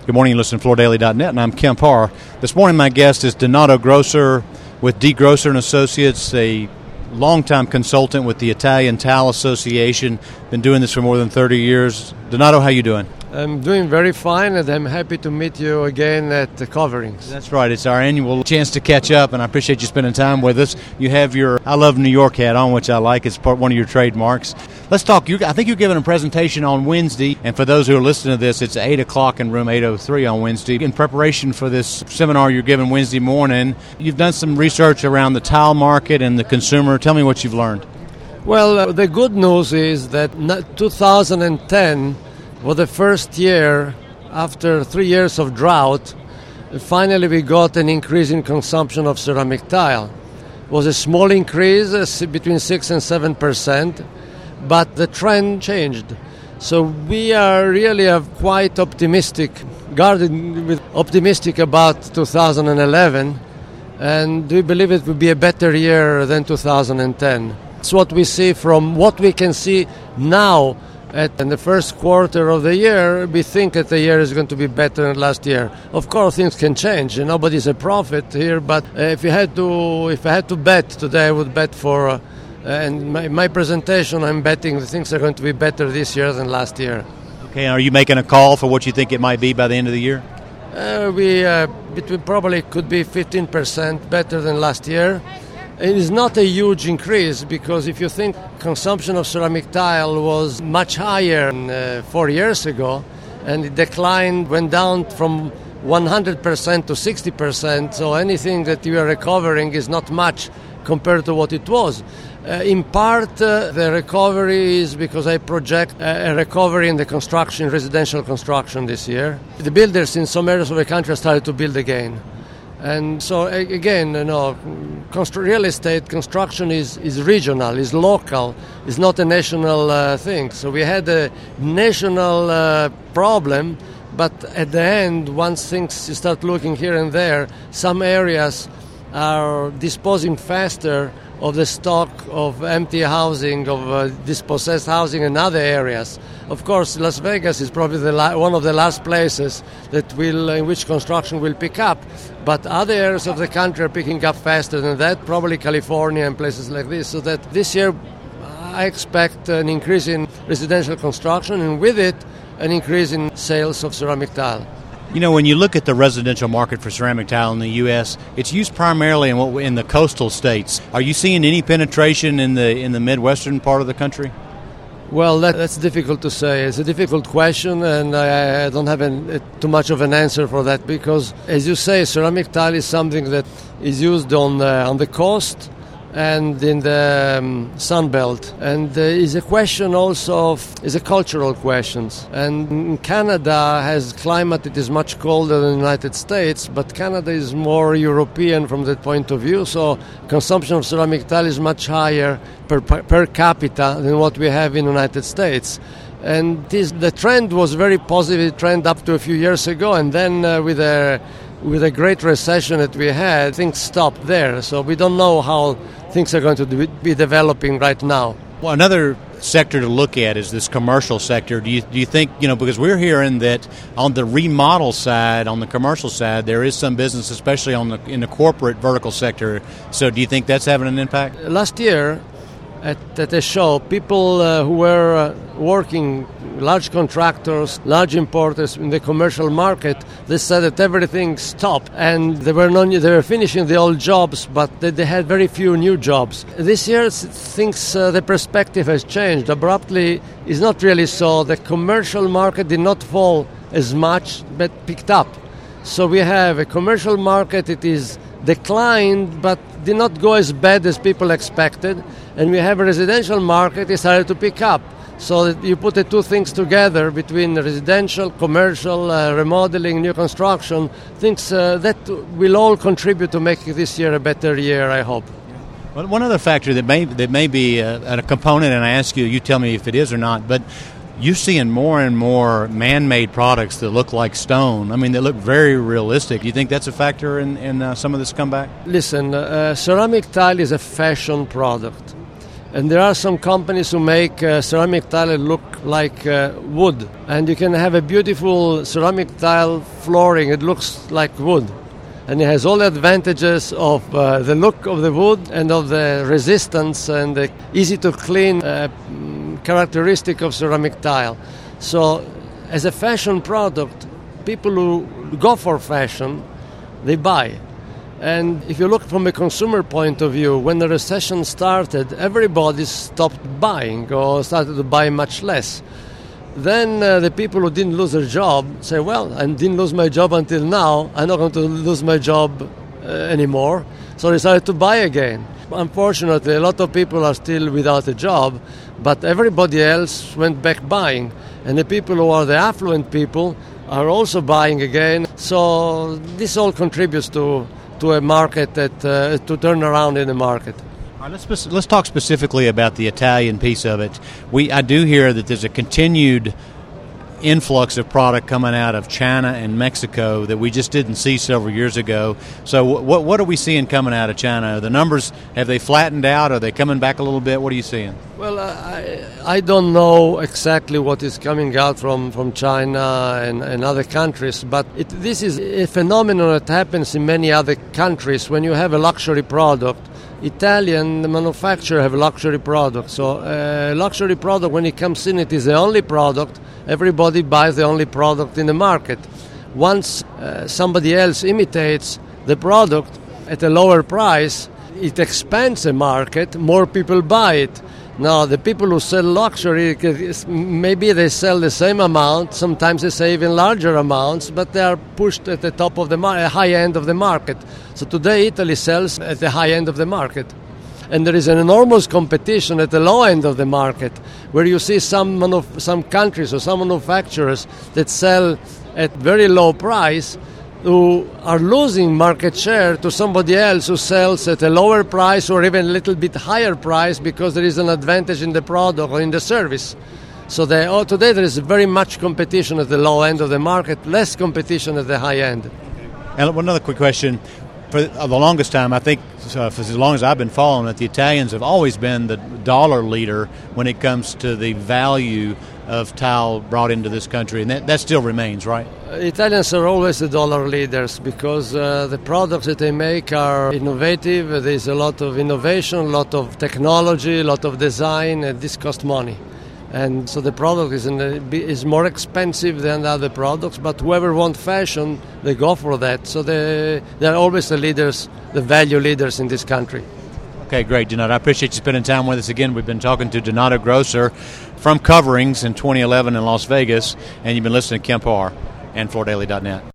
Good morning, you listen to FloorDaily.net, and I'm Kemp Harr. This morning my guest is Donato Grosser with D. Grosser & Associates, a longtime consultant with the Italian Tile Association. Been doing this for more than 30 years. Donato, how you doing? I'm doing very fine, and I'm happy to meet you again at the coverings. That's right. It's our annual chance to catch up, and I appreciate you spending time with us. You have your I Love New York hat on, which I like. It's one of your trademarks. Let's talk. I think you're giving a presentation on Wednesday, and for those who are listening to this, it's 8 o'clock in room 803 on Wednesday. In preparation for this seminar you're giving Wednesday morning, you've done some research around the tile market and the consumer. Tell me what you've learned. Well, the good news is that 2010 was the first year after 3 years of drought. Finally, we got an increase in consumption of ceramic tile. It was a small increase, between 6 and 7%, but the trend changed. So we are really quite optimistic, optimistic about 2011, and we believe it will be a better year than 2010. That's what we see from what we can see now. In the first quarter of the year, we think that the year is going to be better than last year. Of course, things can change. Nobody's a prophet here, but if I had to bet today, I would bet for. And my presentation, I'm betting that things are going to be better this year than last year. Okay, are you making a call for what you think it might be by the end of the year? It probably could be 15% better than last year. It is not a huge increase because if you think consumption of ceramic tile was much higher 4 years ago, and it went down from 100% to 60%, so anything that you are recovering is not much compared to what it was. In part, the recovery is because I project a recovery in the residential construction this year. The builders in some areas of the country started to build again. And so, again, real estate construction is regional, is local, is not a national thing. So we had a national problem, but at the end, once things you start looking here and there, some areas are disposing faster of the stock of empty housing, of dispossessed housing in other areas. Of course, Las Vegas is probably one of the last places in which construction will pick up. But other areas of the country are picking up faster than that, probably California and places like this. So that this year I expect an increase in residential construction, and with it, an increase in sales of ceramic tile. When you look at the residential market for ceramic tile in the U.S., it's used primarily in the coastal states. Are you seeing any penetration in the Midwestern part of the country? Well, that's difficult to say. It's a difficult question, and I don't have too much of an answer for that because, as you say, ceramic tile is something that is used on the coast and in the Sun Belt. And is a question also is a cultural question. And Canada has climate that is much colder than the United States, but Canada is more European from that point of view, so consumption of ceramic tile is much higher per capita than what we have in the United States. And the trend was very positive trend up to a few years ago, and then with a great recession that we had, things stopped there. So we don't know how things are going to be developing right now. Well, another sector to look at is this commercial sector. Do you think, because we're hearing that on the remodel side, on the commercial side, there is some business, especially in the corporate vertical sector. So do you think that's having an impact? Last year at the show, people who were working, large contractors, large importers in the commercial market, they said that everything stopped and they were finishing the old jobs, but they had very few new jobs. This year, the perspective has changed. Abruptly, it's not really so. The commercial market did not fall as much, but picked up. So we have a commercial market that is declined, but did not go as bad as people expected. And we have a residential market that started to pick up. So that you put the two things together between residential, commercial, remodeling, new construction, things that will all contribute to make this year a better year, I hope. Well, one other factor that may be a component, and I ask you tell me if it is or not, but you're seeing more and more man-made products that look like stone. I mean, they look very realistic. Do you think that's a factor in some of this comeback? Listen, ceramic tile is a fashion product. And there are some companies who make ceramic tile look like wood. And you can have a beautiful ceramic tile flooring. It looks like wood. And it has all the advantages of the look of the wood and of the resistance and the easy to clean characteristic of ceramic tile. So as a fashion product, people who go for fashion, they buy. And if you look from a consumer point of view, when the recession started, everybody stopped buying or started to buy much less. Then the people who didn't lose their job say, well, I didn't lose my job until now, I'm not going to lose my job anymore. So they started to buy again. Unfortunately, a lot of people are still without a job, but everybody else went back buying. And the people who are the affluent people are also buying again. So this all contributes to a market to turn around in the market. All right, let's talk specifically about the Italian piece of it. I do hear that there's a continued influx of product coming out of China and Mexico that we just didn't see several years ago. So what are we seeing coming out of China? The numbers, have they flattened out? Are they coming back a little bit? What are you seeing? Well, I don't know exactly what is coming out from China and other countries, but this is a phenomenon that happens in many other countries. When you have a luxury product, Italian manufacturers have luxury products. So luxury product, when it comes in, it is the only product. Everybody buys the only product in the market. Once somebody else imitates the product at a lower price, it expands the market, more people buy it. Now, the people who sell luxury, maybe they sell the same amount, sometimes they sell even larger amounts, but they are pushed at the top of the high end of the market. So today, Italy sells at the high end of the market. And there is an enormous competition at the low end of the market, where you see some countries or some manufacturers that sell at very low price, who are losing market share to somebody else who sells at a lower price or even a little bit higher price because there is an advantage in the product or in the service. So today there is very much competition at the low end of the market, less competition at the high end. And another quick question. For the longest time, I think, for as long as I've been following it, the Italians have always been the dollar leader when it comes to the value of tile brought into this country, and that still remains, right? Italians are always the dollar leaders because the products that they make are innovative. There's a lot of innovation, a lot of technology, a lot of design, and this costs money. And so the product is more expensive than other products, but whoever wants fashion, they go for that. So they're always the leaders, the value leaders in this country. Okay, great, Donato. I appreciate you spending time with us again. We've been talking to Donato Grosser from Coverings in 2011 in Las Vegas, and you've been listening to Kemp Harr and FloorDaily.net.